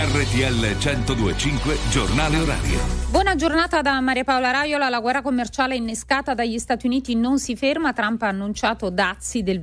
RTL 102.5 Giornale Orario. Buona giornata da Maria Paola Raiola. La guerra commerciale innescata dagli Stati Uniti non si ferma. Trump ha annunciato dazi del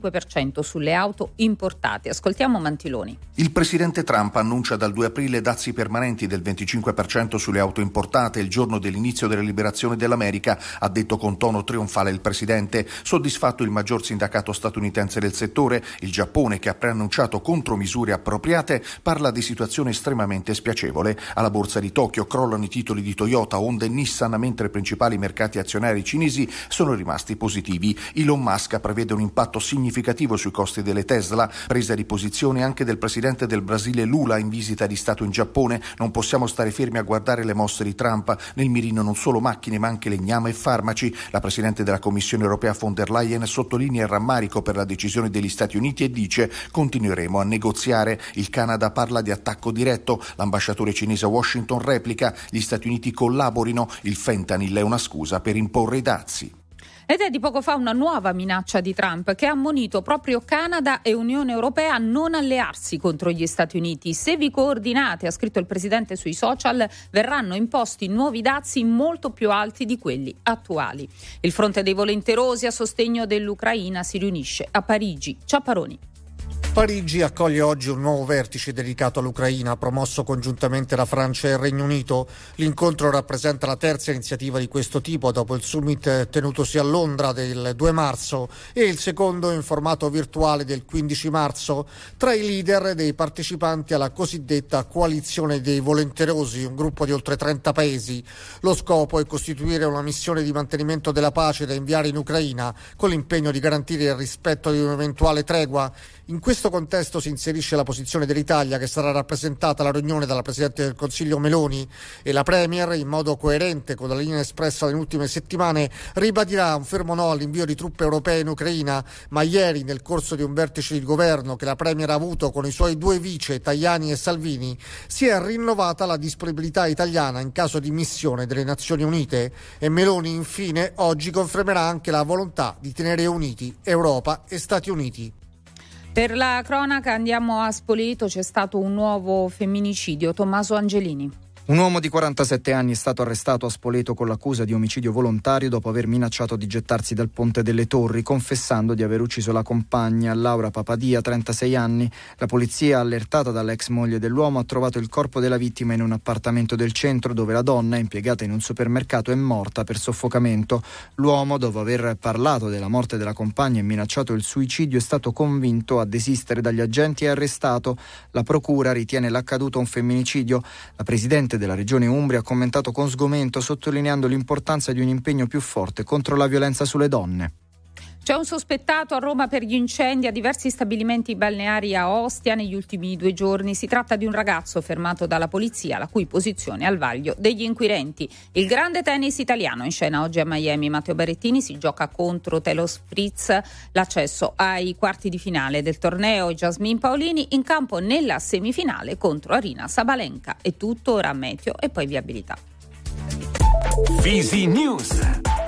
25% sulle auto importate. Ascoltiamo Mantiloni. Il presidente Trump annuncia dal 2 aprile dazi permanenti del 25% sulle auto importate il giorno dell'inizio della liberazione dell'America, ha detto con tono trionfale il presidente. Soddisfatto il maggior sindacato statunitense del settore, il Giappone, che ha preannunciato contromisure appropriate, parla di situazione estremamente spiacevole. Alla borsa di Tokyo crollano i titoli di Toyota, Honda e Nissan, mentre i principali mercati azionari cinesi sono rimasti positivi. Elon Musk prevede un impatto significativo sui costi delle Tesla, presa di posizione anche del presidente del Brasile Lula in visita di Stato in Giappone. Non possiamo stare fermi a guardare le mosse di Trump, nel mirino non solo macchine ma anche legname e farmaci. La presidente della Commissione europea von der Leyen sottolinea il rammarico per la decisione degli Stati Uniti e dice: continueremo a negoziare. Il Canada parla di attacco diretto, l'ambasciatore cinese a Washington replica: gli Stati Uniti collaborino, il fentanyl è una scusa per imporre i dazi. Ed è di poco fa una nuova minaccia di Trump che ha ammonito proprio Canada e Unione Europea a non allearsi contro gli Stati Uniti. Se vi coordinate, ha scritto il presidente sui social, verranno imposti nuovi dazi molto più alti di quelli attuali. Il fronte dei volenterosi a sostegno dell'Ucraina si riunisce a Parigi. Ciapparoni. Parigi accoglie oggi un nuovo vertice dedicato all'Ucraina, promosso congiuntamente da Francia e Regno Unito. L'incontro rappresenta la terza iniziativa di questo tipo dopo il summit tenutosi a Londra del 2 marzo e il secondo in formato virtuale del 15 marzo tra i leader dei partecipanti alla cosiddetta coalizione dei volenterosi, un gruppo di oltre 30 paesi. Lo scopo è costituire una missione di mantenimento della pace da inviare in Ucraina con l'impegno di garantire il rispetto di un'eventuale tregua. In questo contesto si inserisce la posizione dell'Italia, che sarà rappresentata alla riunione dalla Presidente del Consiglio Meloni, e la Premier, in modo coerente con la linea espressa nelle ultime settimane, ribadirà un fermo no all'invio di truppe europee in Ucraina, ma ieri, nel corso di un vertice di governo che la Premier ha avuto con i suoi due vice, Tajani e Salvini, si è rinnovata la disponibilità italiana in caso di missione delle Nazioni Unite, e Meloni infine oggi confermerà anche la volontà di tenere uniti Europa e Stati Uniti. Per la cronaca andiamo a Spoleto, c'è stato un nuovo femminicidio. Tommaso Angelini. Un uomo di 47 anni è stato arrestato a Spoleto con l'accusa di omicidio volontario dopo aver minacciato di gettarsi dal Ponte delle Torri, confessando di aver ucciso la compagna, Laura Papadia, 36 anni. La polizia, allertata dall'ex moglie dell'uomo, ha trovato il corpo della vittima in un appartamento del centro, dove la donna, impiegata in un supermercato, è morta per soffocamento. L'uomo, dopo aver parlato della morte della compagna e minacciato il suicidio, è stato convinto a desistere dagli agenti e arrestato. La procura ritiene l'accaduto un femminicidio. La presidente della regione Umbria ha commentato con sgomento, sottolineando l'importanza di un impegno più forte contro la violenza sulle donne. C'è un sospettato a Roma per gli incendi a diversi stabilimenti balneari a Ostia negli ultimi 2 giorni. Si tratta di un ragazzo fermato dalla polizia, la cui posizione è al vaglio degli inquirenti. Il grande tennis italiano in scena oggi a Miami. Matteo Berrettini si gioca contro Taylor Fritz l'accesso ai quarti di finale del torneo. Jasmine Paolini in campo nella semifinale contro Arina Sabalenka. È tutto, ora meteo e poi viabilità. Fisi News.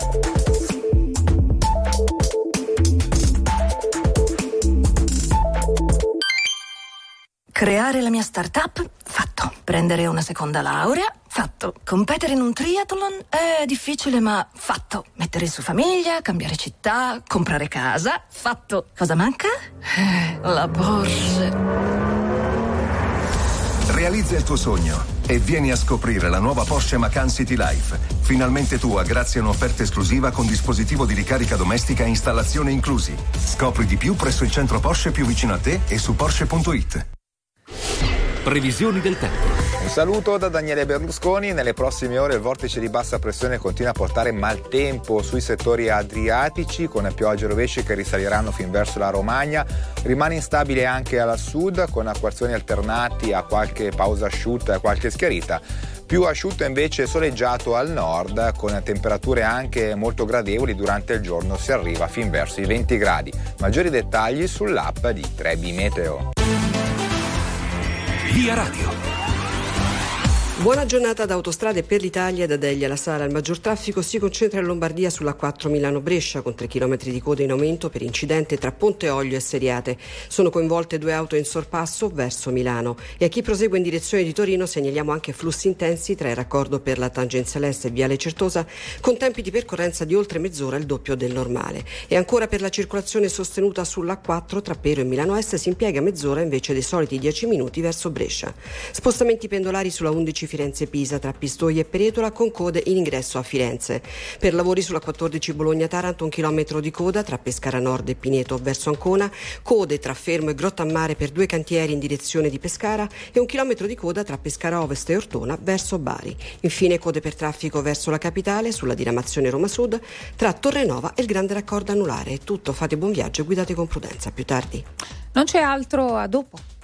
Creare la mia startup? Fatto. Prendere una seconda laurea? Fatto. Competere in un triathlon? È difficile, ma fatto. Mettere su famiglia, cambiare città, comprare casa? Fatto. Cosa manca? La Porsche. Realizza il tuo sogno e vieni a scoprire la nuova Porsche Macan City Life. Finalmente tua grazie a un'offerta esclusiva con dispositivo di ricarica domestica e installazione inclusi. Scopri di più presso il centro Porsche più vicino a te e su Porsche.it. Previsioni del tempo. Un saluto da Daniele Berlusconi. Nelle prossime ore il vortice di bassa pressione continua a portare maltempo sui settori adriatici, con piogge e rovesci che risaliranno fin verso la Romagna. Rimane instabile anche al sud, con acquazzoni alternati a qualche pausa asciutta e a qualche schiarita. Più asciutto invece soleggiato al nord, con temperature anche molto gradevoli. Durante il giorno si arriva fin verso i 20 gradi. Maggiori dettagli sull'app di Trebi Meteo. Via Radio. Buona giornata da Autostrade per l'Italia. Da Degli alla Sala il maggior traffico si concentra in Lombardia sulla 4 Milano-Brescia, con 3 km di coda in aumento per incidente tra Ponte Olio e Seriate. Sono coinvolte 2 auto in sorpasso verso Milano. E a chi prosegue in direzione di Torino segnaliamo anche flussi intensi tra il raccordo per la tangenziale est e Viale Certosa, con tempi di percorrenza di oltre mezz'ora, il doppio del normale. E ancora per la circolazione sostenuta sulla A4 tra Pero e Milano Est si impiega mezz'ora invece dei soliti 10 minuti verso Brescia. Spostamenti pendolari sulla 11 Firenze-Pisa tra Pistoia e Peretola, con code in ingresso a Firenze. Per lavori sulla 14 Bologna-Taranto 1 chilometro di coda tra Pescara Nord e Pineto verso Ancona, code tra Fermo e Grottammare per 2 cantieri in direzione di Pescara e 1 chilometro di coda tra Pescara Ovest e Ortona verso Bari. Infine code per traffico verso la capitale sulla diramazione Roma Sud tra Torrenova e il grande raccordo anulare. È tutto, fate buon viaggio e guidate con prudenza. A più tardi. Non c'è altro, a dopo.